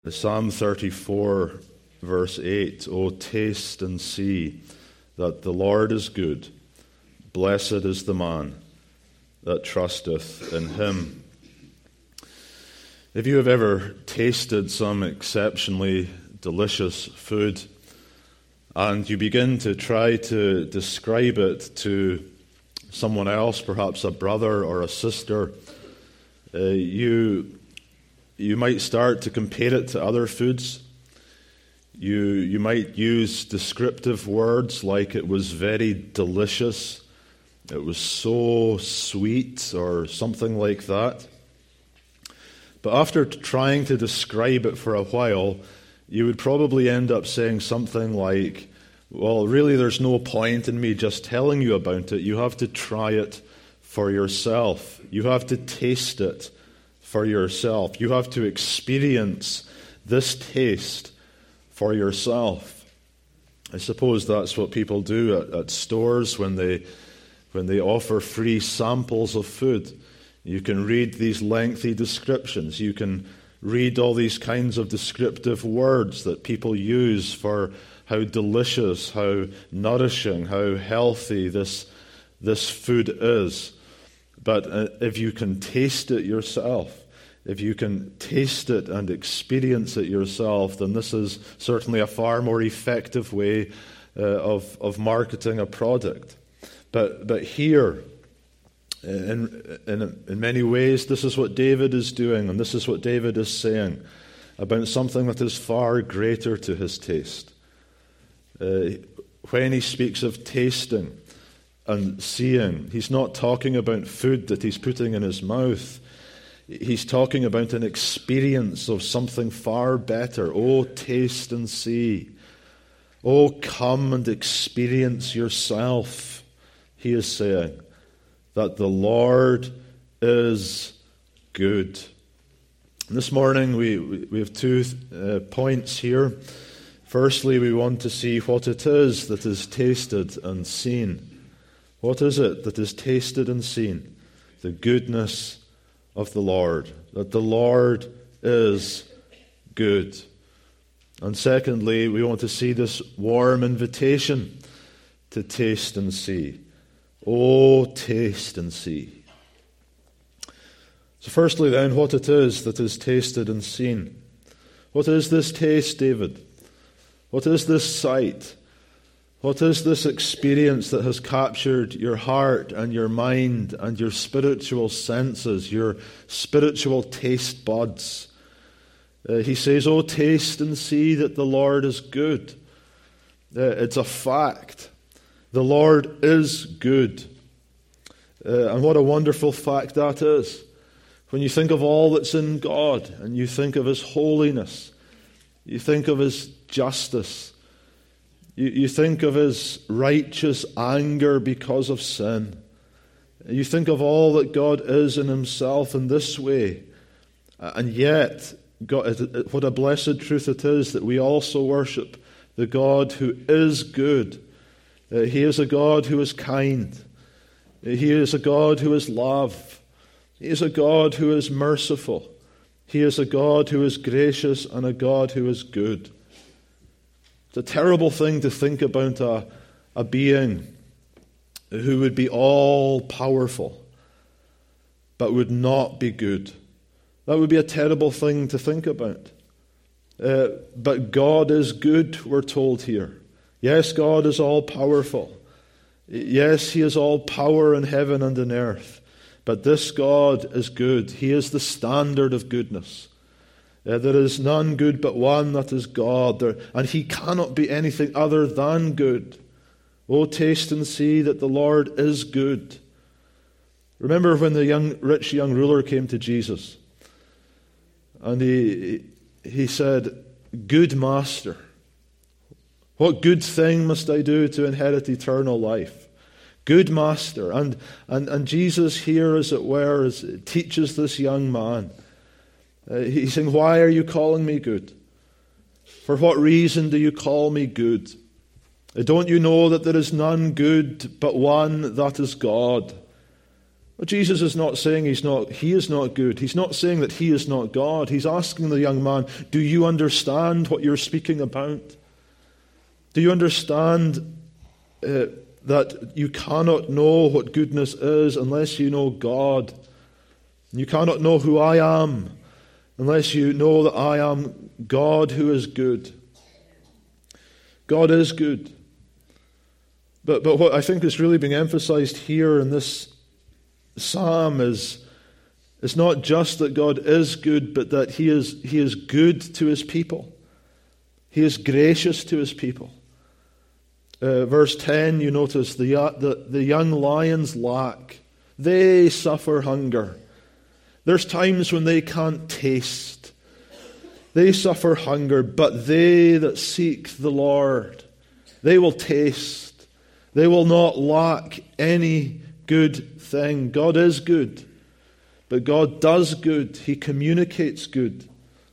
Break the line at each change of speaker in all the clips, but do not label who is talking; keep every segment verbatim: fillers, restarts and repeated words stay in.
Psalm thirty-four, verse eight, O taste and see that the Lord is good. Blessed is the man that trusteth in him. If you have ever tasted some exceptionally delicious food and you begin to try to describe it to someone else, perhaps a brother or a sister, uh, you you might start to compare it to other foods. You you might use descriptive words like it was very delicious, it was so sweet, or something like that. But after trying to describe it for a while, you would probably end up saying something like, well, really there's no point in me just telling you about it. You have to try it for yourself. You have to taste it for yourself. You have to experience this taste for yourself. I suppose that's what people do at, at stores when they when they offer free samples of food. You can read these lengthy descriptions. You can read all these kinds of descriptive words that people use for how delicious, how nourishing, how healthy this, this food is. But uh, if you can taste it yourself, if you can taste it and experience it yourself, then this is certainly a far more effective way uh, of, of marketing a product. But but here, in, in, in many ways, this is what David is doing, and this is what David is saying about something that is far greater to his taste. Uh, when he speaks of tasting and seeing, he's not talking about food that he's putting in his mouth. He's talking about an experience of something far better. Oh, taste and see. Oh, come and experience yourself, he is saying, that the Lord is good. And this morning we, we have two uh, points here. Firstly, we want to see what it is that is tasted and seen. What is it that is tasted and seen? The goodness of the Lord, that the Lord is good. And secondly, we want to see this warm invitation to taste and see. Oh, taste and see. So firstly then, what it is that is tasted and seen. What is this taste, David? What is this sight? What is this experience that has captured your heart and your mind and your spiritual senses, your spiritual taste buds? Uh, he says, oh, taste and see that the Lord is good. Uh, it's a fact. The Lord is good. Uh, and what a wonderful fact that is. When you think of all that's in God, and you think of His holiness, you think of His justice, You, you think of His righteous anger because of sin. You think of all that God is in Himself in this way. And yet, God, what a blessed truth it is that we also worship the God who is good. Uh, he is a God who is kind. He is a God who is love. He is a God who is merciful. He is a God who is gracious and a God who is good. It's a terrible thing to think about a, a being who would be all-powerful but would not be good. That would be a terrible thing to think about. Uh, but God is good, we're told here. Yes, God is all-powerful. Yes, He is all power in heaven and in earth. But this God is good. He is the standard of goodness. Uh, there is none good but one, that is God. There, and He cannot be anything other than good. Oh, taste and see that the Lord is good. Remember when the young, rich young ruler came to Jesus, and he, he said, good master, what good thing must I do to inherit eternal life? Good master. And, and, and Jesus here, as it were, is, teaches this young man. Uh, he's saying, why are you calling me good? For what reason do you call me good? Uh, don't you know that there is none good but one, that is God? Well, Jesus is not saying he's not, he is not good. He's not saying that he is not God. He's asking the young man, do you understand what you're speaking about? Do you understand uh, that you cannot know what goodness is unless you know God? You cannot know who I am unless you know that I am God who is good. God is good. But, but what I think is really being emphasized here in this psalm is, is not just that God is good, but that he is, he is good to his people. He is gracious to his people. Uh, verse ten, you notice, the, the, the young lions lack. They suffer hunger. There's times when they can't taste. They suffer hunger, but they that seek the Lord, they will taste. They will not lack any good thing. God is good, but God does good. He communicates good.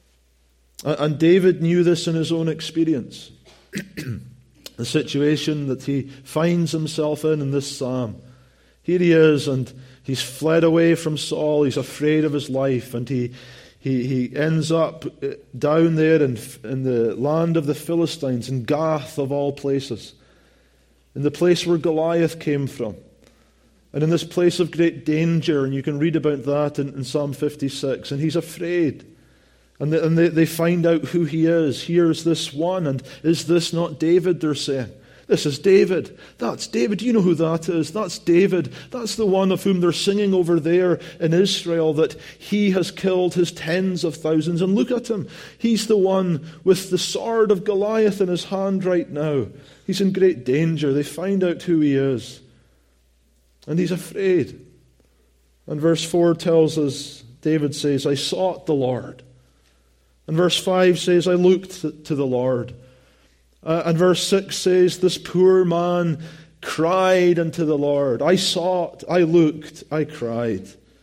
And David knew this in his own experience. The situation that he finds himself in in this psalm. Here he is, and he's fled away from Saul. He's afraid of his life, and he he, he ends up down there in, in the land of the Philistines, in Gath of all places, in the place where Goliath came from. And in this place of great danger, and you can read about that in, in Psalm fifty-six, and he's afraid. And, they, and they, they find out who he is. Here's this one, and is this not David, they're saying. This is David. That's David. Do you know who that is? That's David. That's the one of whom they're singing over there in Israel, that he has killed his tens of thousands. And look at him. He's the one with the sword of Goliath in his hand right now. He's in great danger. They find out who he is. And he's afraid. And verse four tells us, David says, I sought the Lord. And verse five says, I looked to the Lord. Uh, and verse six says, this poor man cried unto the Lord. I sought, I looked, I cried.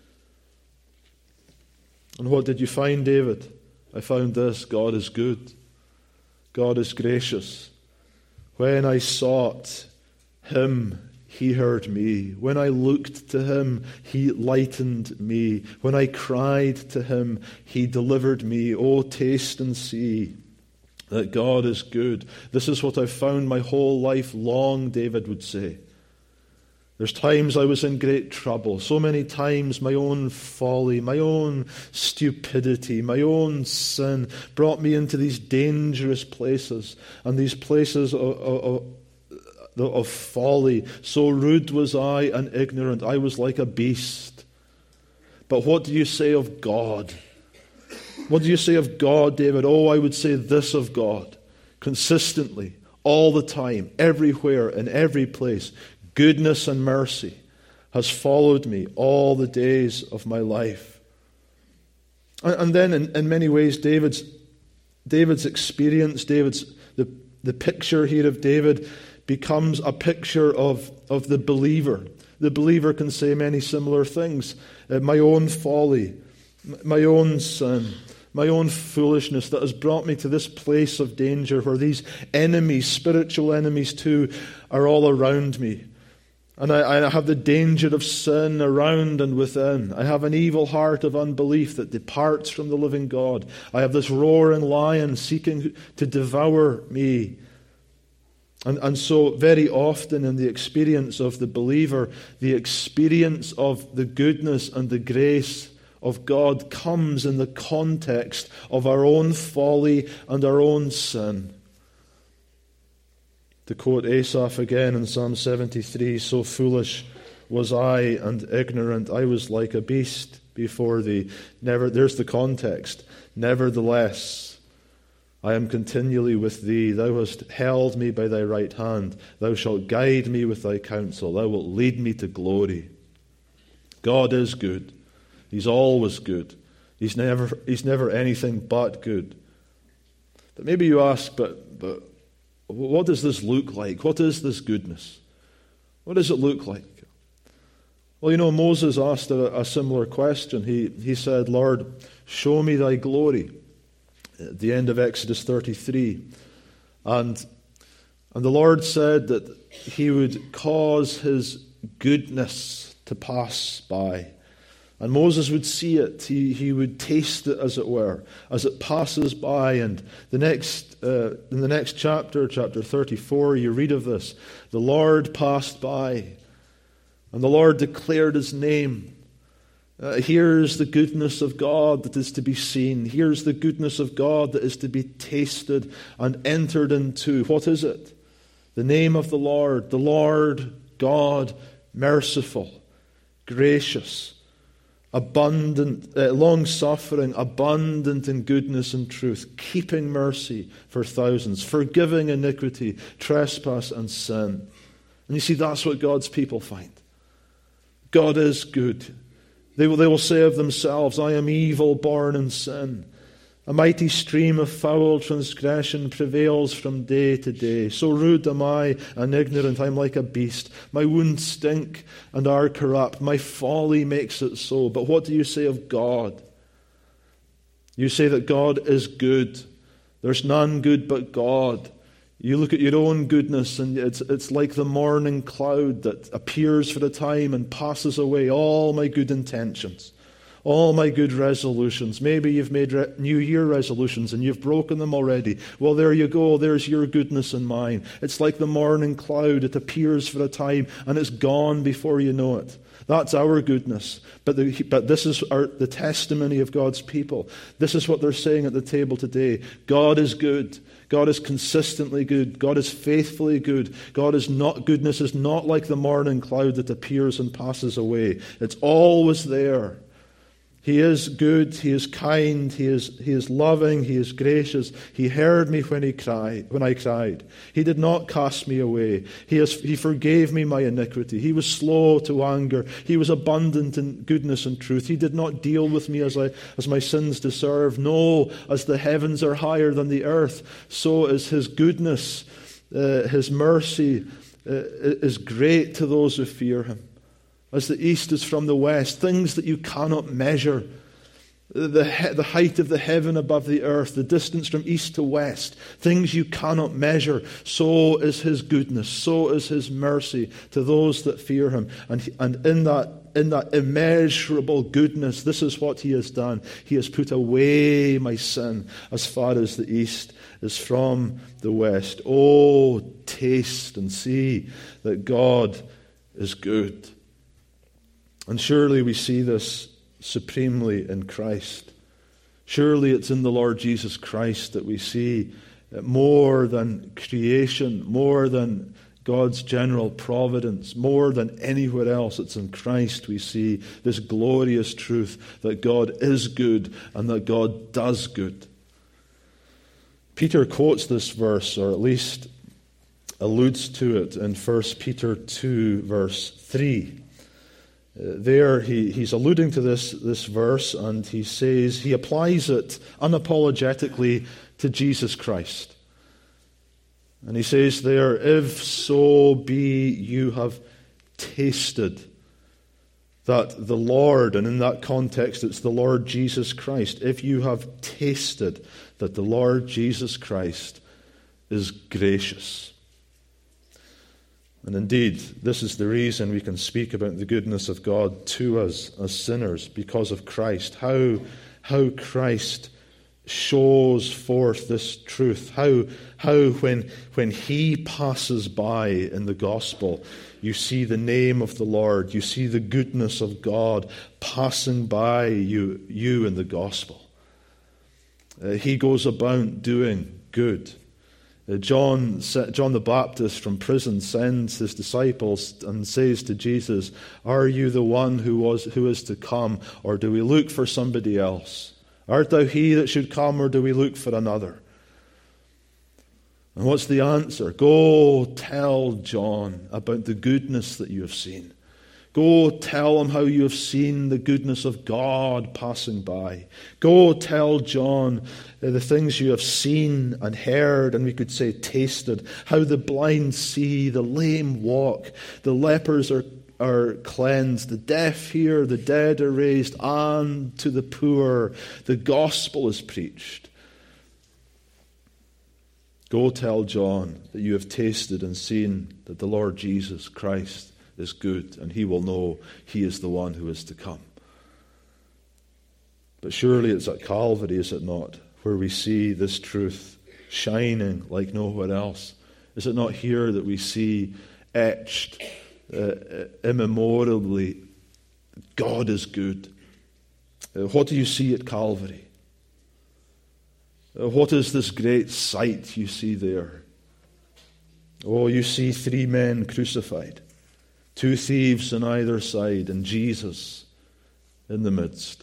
And what did you find, David? I found this: God is good. God is gracious. When I sought him, he heard me. When I looked to him, he lightened me. When I cried to him, he delivered me. Oh, taste and see that God is good. This is what I've found my whole life long, David would say. There's times I was in great trouble. So many times my own folly, my own stupidity, my own sin brought me into these dangerous places, and these places of, of, of folly. So rude was I and ignorant. I was like a beast. But what do you say of God? What do you say of God, David? Oh, I would say this of God. Consistently, all the time, everywhere, in every place, goodness and mercy has followed me all the days of my life. And, and then in, in many ways, David's David's experience, David's the, the picture here of David becomes a picture of, of the believer. The believer can say many similar things. Uh, my own folly, my own sin, my own foolishness that has brought me to this place of danger where these enemies, spiritual enemies too, are all around me. And I, I have the danger of sin around and within. I have an evil heart of unbelief that departs from the living God. I have this roaring lion seeking to devour me. And, and so very often in the experience of the believer, the experience of the goodness and the grace of God comes in the context of our own folly and our own sin. To quote Asaph again in Psalm seventy-three, so foolish was I and ignorant, I was like a beast before thee. Never, there's the context. Nevertheless, I am continually with thee. Thou hast held me by thy right hand. Thou shalt guide me with thy counsel. Thou wilt lead me to glory. God is good. He's always good. He's never he's never anything but good. But maybe you ask, but, but what does this look like? What is this goodness? What does it look like? Well, you know, Moses asked a, a similar question. He, he said, Lord, show me thy glory. At the end of Exodus thirty-three. And, and the Lord said that he would cause his goodness to pass by. And Moses would see it. He, he would taste it, as it were, as it passes by. And the next, uh, in the next chapter, chapter thirty-four, you read of this. The Lord passed by, and the Lord declared his name. Uh, here's the goodness of God that is to be seen. Here's the goodness of God that is to be tasted and entered into. What is it? The name of the Lord, the Lord God, merciful, gracious, abundant, uh, long-suffering, abundant in goodness and truth, keeping mercy for thousands, forgiving iniquity, trespass, and sin. And you see, that's what God's people find. God is good. They will, they will say of themselves, I am evil, born in sin. A mighty stream of foul transgression prevails from day to day. So rude am I and ignorant, I am like a beast. My wounds stink and are corrupt. My folly makes it so. But what do you say of God? You say that God is good. There's none good but God. You look at your own goodness, and it's, it's like the morning cloud that appears for a time and passes away. All my good intentions, all my good resolutions. Maybe you've made re- New Year resolutions and you've broken them already. Well, there you go. There's your goodness and mine. It's like the morning cloud. It appears for a time and it's gone before you know it. That's our goodness. But, the, but this is our, the testimony of God's people. This is what they're saying at the table today. God is good. God is consistently good. God is faithfully good. God is not, goodness is not like the morning cloud that appears and passes away. It's always there. He is good, he is kind, he is, he is loving, he is gracious. He heard me when he cried, when I cried. He did not cast me away. He, has, he forgave me my iniquity. He was slow to anger. He was abundant in goodness and truth. He did not deal with me as I as my sins deserve. No, as the heavens are higher than the earth, so is his goodness, uh, his mercy uh, is great to those who fear him. As the east is from the west, things that you cannot measure, the, he- the height of the heaven above the earth, the distance from east to west, things you cannot measure, so is his goodness, so is his mercy to those that fear him. And, he, and in that in that immeasurable goodness, this is what he has done. He has put away my sin as far as the east is from the west. Oh, taste and see that God is good. And surely we see this supremely in Christ. Surely it's in the Lord Jesus Christ that we see more than creation, more than God's general providence, more than anywhere else. It's in Christ we see this glorious truth that God is good and that God does good. Peter quotes this verse, or at least alludes to it, in First Peter two, verse three. Uh, there he, he's alluding to this, this verse, and he says, he applies it unapologetically to Jesus Christ. And he says there, if so be you have tasted that the Lord, and in that context it's the Lord Jesus Christ, if you have tasted that the Lord Jesus Christ is gracious. And indeed, this is the reason we can speak about the goodness of God to us as sinners, because of Christ. How, how Christ shows forth this truth. How, how when, when he passes by in the gospel, you see the name of the Lord, you see the goodness of God passing by you, you in the gospel. Uh, he goes about doing good. Uh, John, John the Baptist from prison sends his disciples and says to Jesus, "Are you the one who was who is to come, or do we look for somebody else? Art thou he that should come, or do we look for another?" And what's the answer? Go tell John about the goodness that you have seen. Go tell him how you have seen the goodness of God passing by. Go tell John the things you have seen and heard, and we could say tasted, how the blind see, the lame walk, the lepers are, are cleansed, the deaf hear, the dead are raised, and to the poor the gospel is preached. Go tell John that you have tasted and seen that the Lord Jesus Christ is good, and he will know he is the one who is to come. But surely it's at Calvary, is it not, where we see this truth shining like nowhere else? Is it not here that we see etched uh, immemorially, God is good? Uh, what do you see at Calvary? Uh, what is this great sight you see there? Oh, you see three men crucified, two thieves on either side, and Jesus in the midst.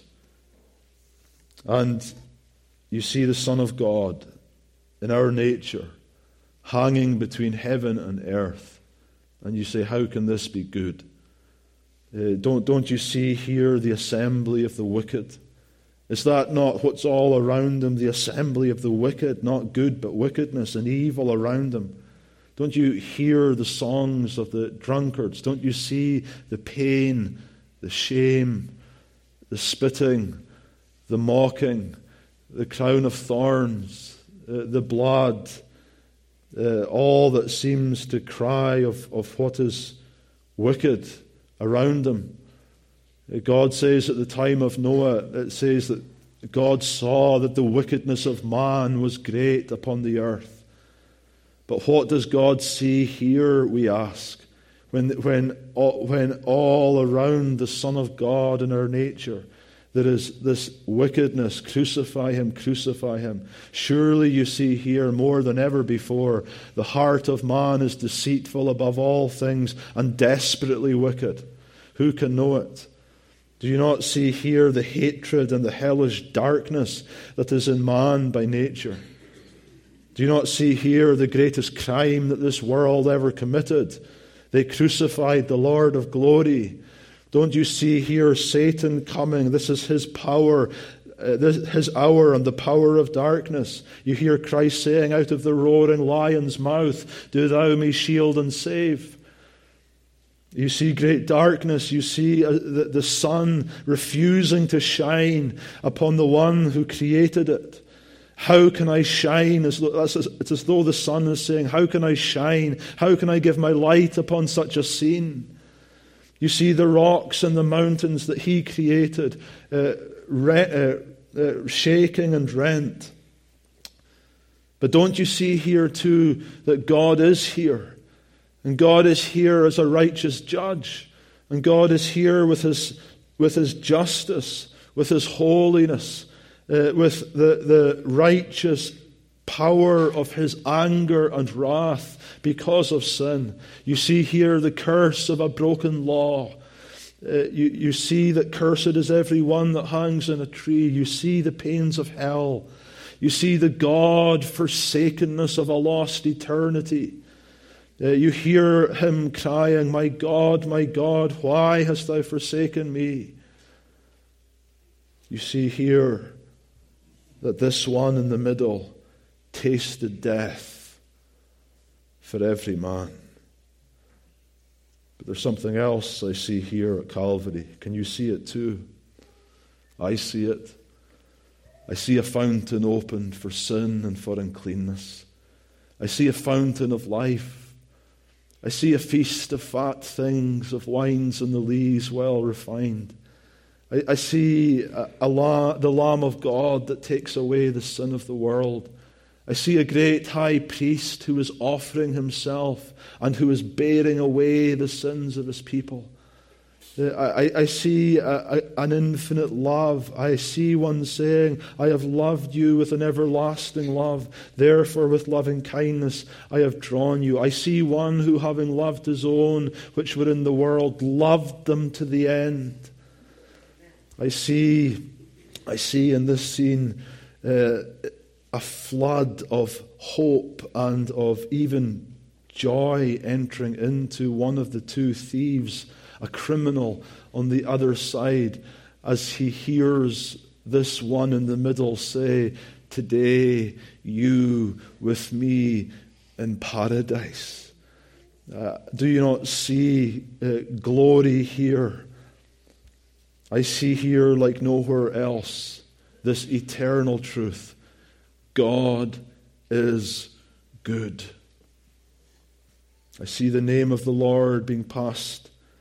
And you see the Son of God in our nature, hanging between heaven and earth. And you say, how can this be good? Uh, don't, don't you see here the assembly of the wicked? Is that not what's all around them? The assembly of the wicked, not good, but wickedness and evil around them. Don't you hear the songs of the drunkards? Don't you see the pain, the shame, the spitting, the mocking, the crown of thorns, uh, the blood, uh, all that seems to cry of, of what is wicked around them? Uh, God says at the time of Noah, it says that God saw that the wickedness of man was great upon the earth. But what does God see here, we ask, when, when, when all around the Son of God in our nature there is this wickedness? Crucify him, crucify him. Surely you see here more than ever before, the heart of man is deceitful above all things and desperately wicked. Who can know it? Do you not see here the hatred and the hellish darkness that is in man by nature? Do you not see here the greatest crime that this world ever committed? They crucified the Lord of glory. Don't you see here Satan coming? This is his power, uh, this, his hour and the power of darkness. You hear Christ saying out of the roaring lion's mouth, do thou me shield and save. You see great darkness. You see uh, the, the sun refusing to shine upon the one who created it. How can I shine? It's as though the sun is saying, how can I shine? How can I give my light upon such a scene? You see the rocks and the mountains that he created uh, re- uh, uh, shaking and rent. But don't you see here too that God is here? And God is here as a righteous judge. And God is here with his, with his justice, with his holiness, Uh, with the, the righteous power of his anger and wrath because of sin. You see here the curse of a broken law. Uh, you, you see that cursed is every one that hangs in a tree. You see the pains of hell. You see the God-forsakenness of a lost eternity. Uh, you hear him crying, my God, my God, why hast thou forsaken me? You see here that this one in the middle tasted death for every man. But there's something else I see here at Calvary. Can you see it too? I see it. I see a fountain opened for sin and for uncleanness. I see a fountain of life. I see a feast of fat things, of wines and the lees well refined. I, I see a, a la, the Lamb of God that takes away the sin of the world. I see a great high priest who is offering himself and who is bearing away the sins of his people. I, I see a, a, an infinite love. I see one saying, I have loved you with an everlasting love. Therefore with loving kindness I have drawn you. I see one who, having loved his own which were in the world, loved them to the end. I see, I see in this scene uh, a flood of hope and of even joy entering into one of the two thieves, a criminal on the other side, as he hears this one in the middle say, today you with me in paradise. Uh, do you not see uh, glory here? I see here like nowhere else this eternal truth. God is good. I see the name of the Lord being passed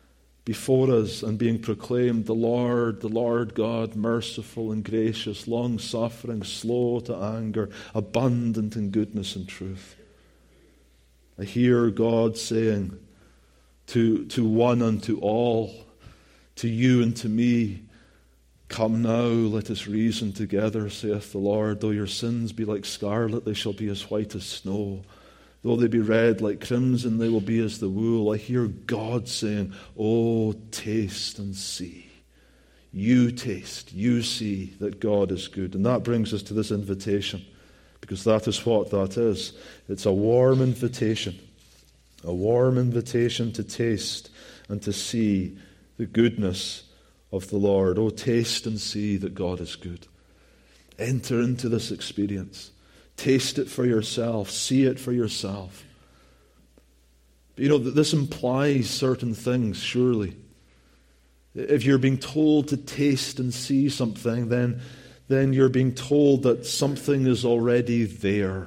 before us and being proclaimed, the Lord, the Lord God, merciful and gracious, long-suffering, slow to anger, abundant in goodness and truth. I hear God saying to, to one and to all, to you and to me, come now, let us reason together, saith the Lord. Though your sins be like scarlet, they shall be as white as snow. Though they be red like crimson, they will be as the wool. I hear God saying, oh, taste and see. You taste, you see that God is good. And that brings us to this invitation, because that is what that is. It's a warm invitation. A warm invitation to taste and to see the goodness of the Lord. Oh, taste and see that God is good. Enter into this experience. Taste it for yourself. See it for yourself. But you know, that this implies certain things, surely. If you're being told to taste and see something, then, then you're being told that something is already there.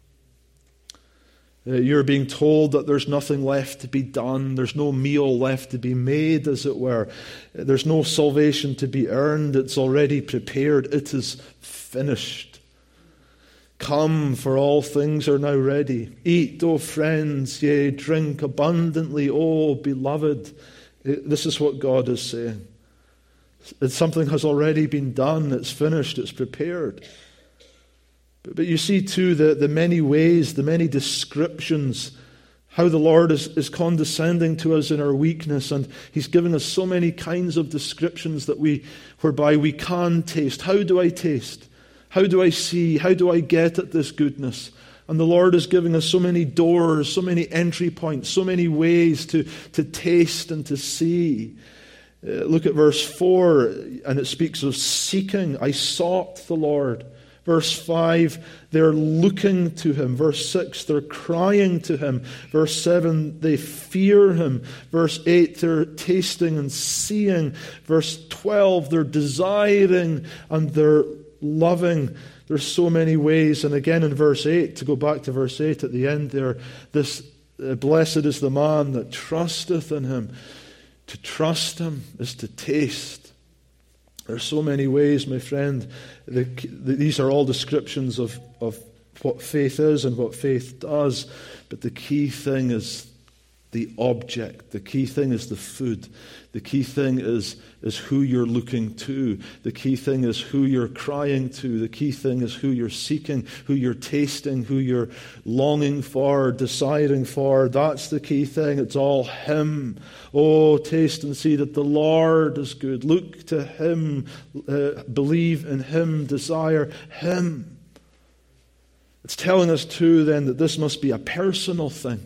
Uh, you're being told that there's nothing left to be done. There's no meal left to be made, as it were. There's no salvation to be earned. It's already prepared. It is finished. Come, for all things are now ready. Eat, O friends, yea, drink abundantly, O beloved. This is what God is saying. It's something has already been done. It's finished. It's prepared. But, but you see, too, the, the many ways, the many descriptions, how the Lord is, is condescending to us in our weakness, and He's given us so many kinds of descriptions that we, whereby we can taste. How do I taste? How do I see? How do I get at this goodness? And the Lord is giving us so many doors, so many entry points, so many ways to, to taste and to see. Uh, look at verse four, and it speaks of seeking. I sought the Lord. Verse five, they're looking to Him. Verse six, they're crying to Him. Verse seven, they fear Him. Verse eight, they're tasting and seeing. Verse twelve, they're desiring and they're loving. There's so many ways. And again in verse eight, to go back to verse eight at the end there, this uh, blessed is the man that trusteth in Him. To trust Him is to taste. There's so many ways, my friend. The, the, these are all descriptions of, of what faith is and what faith does. But the key thing is the object. The key thing is the food. The key thing is, is who you're looking to. The key thing is who you're crying to. The key thing is who you're seeking, who you're tasting, who you're longing for, deciding for. That's the key thing. It's all Him. Oh, taste and see that the Lord is good. Look to Him. Uh, believe in Him. Desire Him. It's telling us too then that this must be a personal thing.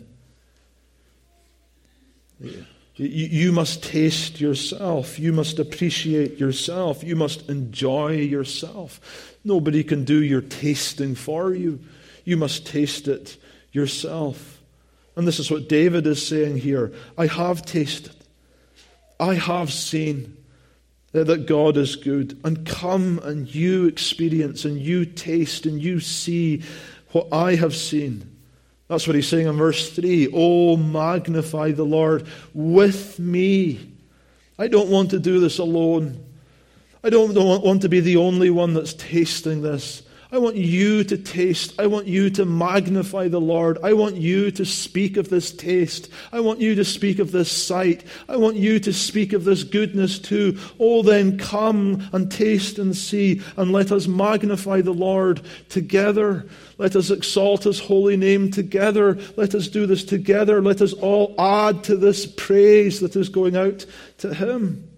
Yeah. You must taste yourself. You must appreciate yourself. You must enjoy yourself. Nobody can do your tasting for you. You must taste it yourself. And this is what David is saying here. I have tasted. I have seen that God is good. And come and you experience and you taste and you see what I have seen. That's what he's saying in verse three. Oh, magnify the Lord with me. I don't want to do this alone. I don't want to be the only one that's tasting this. I want you to taste. I want you to magnify the Lord. I want you to speak of this taste. I want you to speak of this sight. I want you to speak of this goodness too. Oh, then come and taste and see, and let us magnify the Lord together. Let us exalt His holy name together. Let us do this together. Let us all add to this praise that is going out to Him.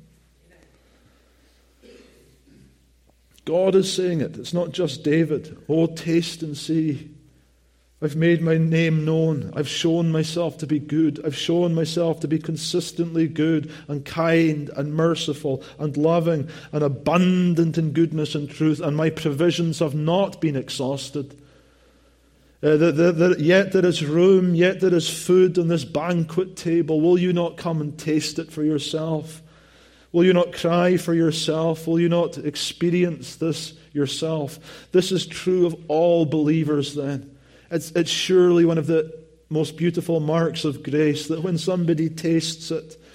God is saying it. It's not just David. Oh, taste and see. I've made my name known. I've shown myself to be good. I've shown myself to be consistently good and kind and merciful and loving and abundant in goodness and truth. And my provisions have not been exhausted. Uh, the, the, the, yet there is room, yet there is food on this banquet table. Will you not come and taste it for yourself? Will you not cry for yourself? Will you not experience this yourself? This is true of all believers then. It's, it's surely one of the most beautiful marks of grace that when somebody tastes it,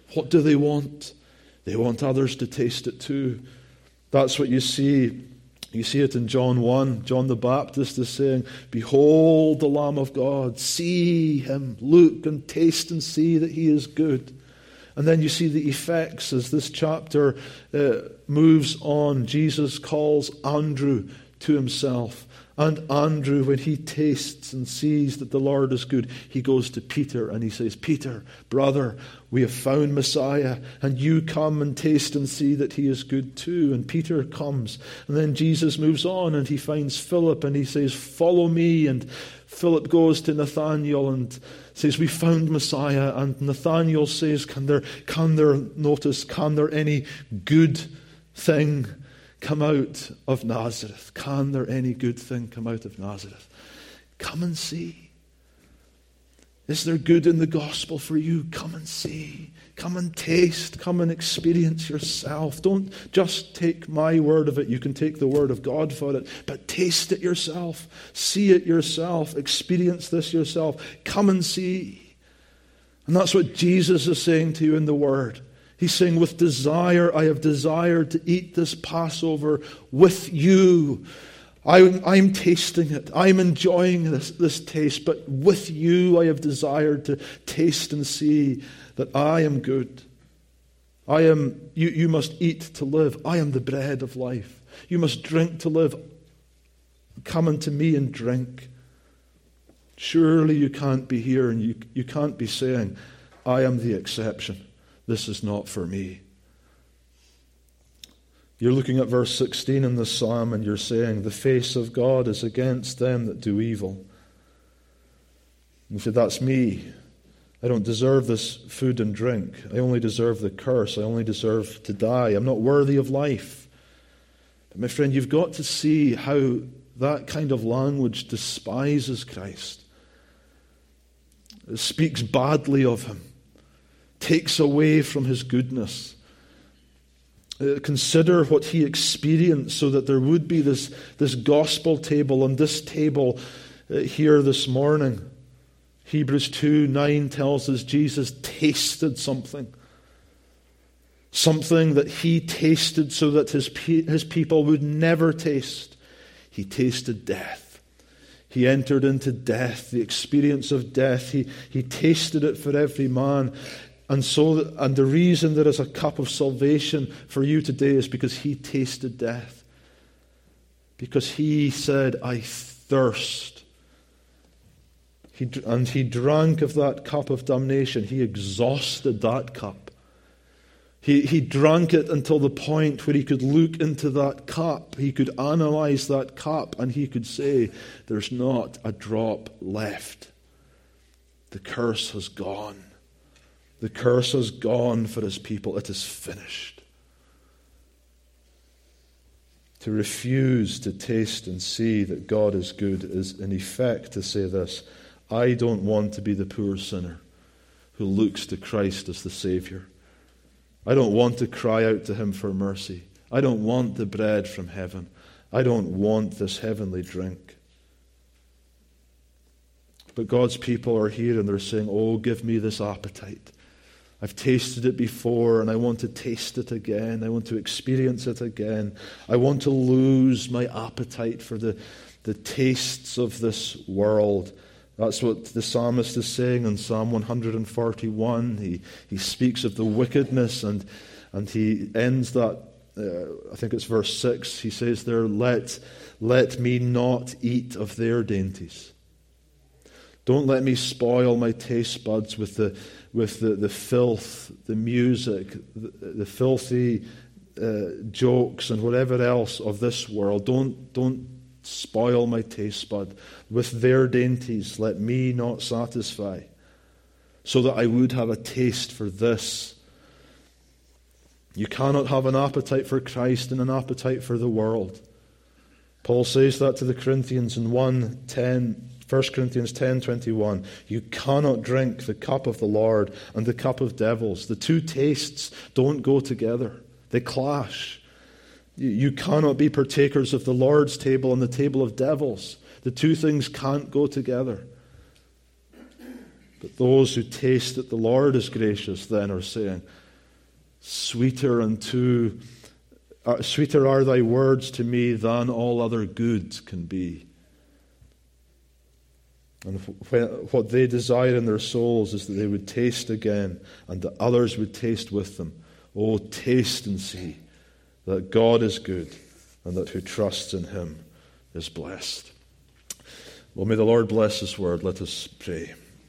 What do they want? They want others to taste it too. That's what you see. You see it in John one. John the Baptist is saying, behold the Lamb of God. See him. Look and taste and see that he is good. And then you see the effects as this chapter uh, moves on. Jesus calls Andrew to himself. And Andrew, when he tastes and sees that the Lord is good, he goes to Peter and he says, Peter, brother, we have found Messiah, and you come and taste and see that he is good too. And Peter comes. And then Jesus moves on and he finds Philip and he says, follow me. And Philip goes to Nathanael and says, we found Messiah. And Nathanael says, can there, can there, notice, can there any good thing come out of Nazareth? Can there any good thing come out of Nazareth? Come and see. Is there good in the gospel for you? Come and see. Come and taste. Come and experience yourself. Don't just take my word of it. You can take the word of God for it. But taste it yourself. See it yourself. Experience this yourself. Come and see. And that's what Jesus is saying to you in the word. He's saying, with desire, I have desired to eat this Passover with you. I'm, I'm tasting it. I'm enjoying this, this taste. But with you, I have desired to taste and see that I am good. I am, you, you must eat to live. I am the bread of life. You must drink to live. Come unto me and drink. Surely you can't be here and you, you can't be saying, I am the exception. This is not for me. You're looking at verse sixteen in the psalm and you're saying, the face of God is against them that do evil. You say, that's me. I don't deserve this food and drink. I only deserve the curse. I only deserve to die. I'm not worthy of life. But my friend, you've got to see how that kind of language despises Christ. It speaks badly of him. Takes away from his goodness. Uh, consider what he experienced so that there would be this, this gospel table on this table uh, here this morning. Hebrews two nine tells us Jesus tasted something. Something that he tasted so that his, pe- his people would never taste. He tasted death. He entered into death, the experience of death. He, he tasted it for every man. And so, and the reason there is a cup of salvation for you today is because he tasted death. Because he said, I thirst. He, and he drank of that cup of damnation. He exhausted that cup. He, he drank it until the point where he could look into that cup. He could analyze that cup and he could say, there's not a drop left. The curse has gone. The curse has gone for his people. It is finished. To refuse to taste and see that God is good is in effect to say this: I don't want to be the poor sinner who looks to Christ as the Savior. I don't want to cry out to him for mercy. I don't want the bread from heaven. I don't want this heavenly drink. But God's people are here and they're saying, oh, give me this appetite. I've tasted it before and I want to taste it again. I want to experience it again. I want to lose my appetite for the, the tastes of this world. That's what the psalmist is saying in Psalm one forty-one. He, he speaks of the wickedness and, and he ends that, uh, I think it's verse six. He says there, let, let me not eat of their dainties. Don't let me spoil my taste buds with the with the, the filth, the music, the, the filthy uh, jokes and whatever else of this world. Don't, don't spoil my taste bud with their dainties. Let me not satisfy, so that I would have a taste for this. You cannot have an appetite for Christ and an appetite for the world. Paul says that to the Corinthians in one ten. First Corinthians ten twenty-one. You cannot drink the cup of the Lord and the cup of devils. The two tastes don't go together. They clash. You cannot be partakers of the Lord's table and the table of devils. The two things can't go together. But those who taste that the Lord is gracious then are saying,
Sweeter unto, uh, sweeter are thy words to me than all other good can be. And what they desire in their souls is that they would taste again, and that others would taste with them. Oh, taste and see that God is good, and that who trusts in him is blessed. Well, may the Lord bless his word. Let us pray.